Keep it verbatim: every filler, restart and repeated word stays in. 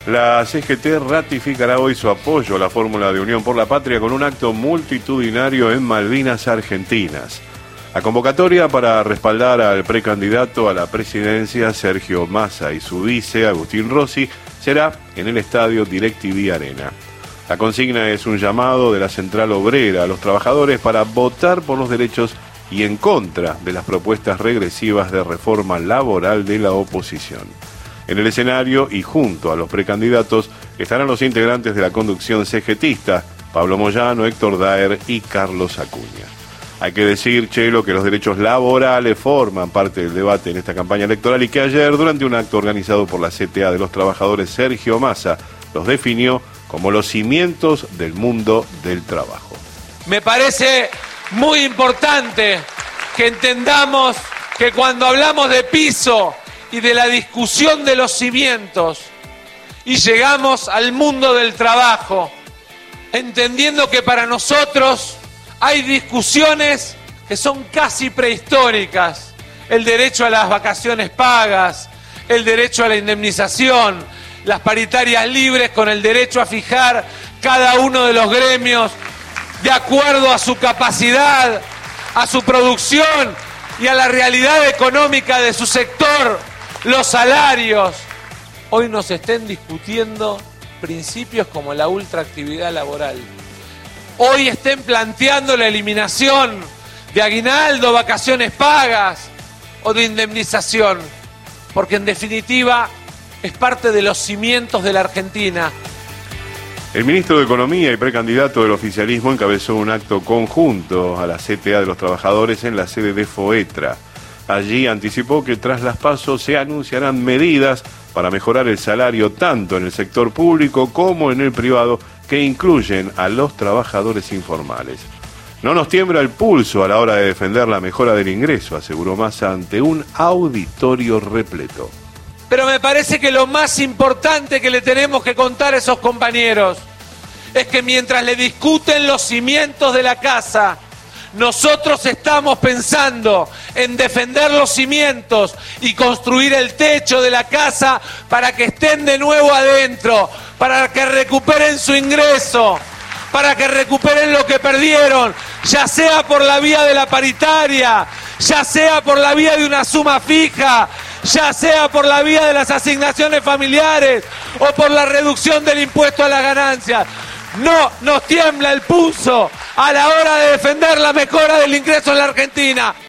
La C G T ratificará hoy su apoyo a la fórmula de Unión por la Patria con un acto multitudinario en Malvinas Argentinas. La convocatoria para respaldar al precandidato a la presidencia Sergio Massa y su vice Agustín Rossi será en el estadio DirecTV Arena. La consigna es un llamado de la Central Obrera a los trabajadores para votar por los derechos y en contra de las propuestas regresivas de reforma laboral de la oposición. En el escenario y junto a los precandidatos estarán los integrantes de la conducción cegetista, Pablo Moyano, Héctor Daer y Carlos Acuña. Hay que decir, Chelo, que los derechos laborales forman parte del debate en esta campaña electoral y que ayer, durante un acto organizado por la C T A de los Trabajadores, Sergio Massa los definió como los cimientos del mundo del trabajo. Me parece muy importante que entendamos que cuando hablamos de piso y de la discusión de los cimientos y llegamos al mundo del trabajo, entendiendo que para nosotros hay discusiones que son casi prehistóricas, el derecho a las vacaciones pagas, el derecho a la indemnización, las paritarias libres con el derecho a fijar cada uno de los gremios de acuerdo a su capacidad, a su producción y a la realidad económica de su sector, los salarios. Hoy nos estén discutiendo principios como la ultraactividad laboral. Hoy estén planteando la eliminación de aguinaldo, vacaciones pagas o de indemnización, porque en definitiva es parte de los cimientos de la Argentina. El ministro de Economía y precandidato del oficialismo encabezó un acto conjunto a la C T A de los Trabajadores en la sede de FOETRA. Allí anticipó que tras las PASO se anunciarán medidas para mejorar el salario tanto en el sector público como en el privado, que incluyen a los trabajadores informales. No nos tiembla el pulso a la hora de defender la mejora del ingreso, aseguró Massa ante un auditorio repleto. Pero me parece que lo más importante que le tenemos que contar a esos compañeros es que mientras le discuten los cimientos de la casa, nosotros estamos pensando en defender los cimientos y construir el techo de la casa para que estén de nuevo adentro, para que recuperen su ingreso, para que recuperen lo que perdieron, ya sea por la vía de la paritaria, ya sea por la vía de una suma fija, ya sea por la vía de las asignaciones familiares o por la reducción del impuesto a las ganancias. No nos tiembla el pulso a la hora de defender la mejora del ingreso en la Argentina.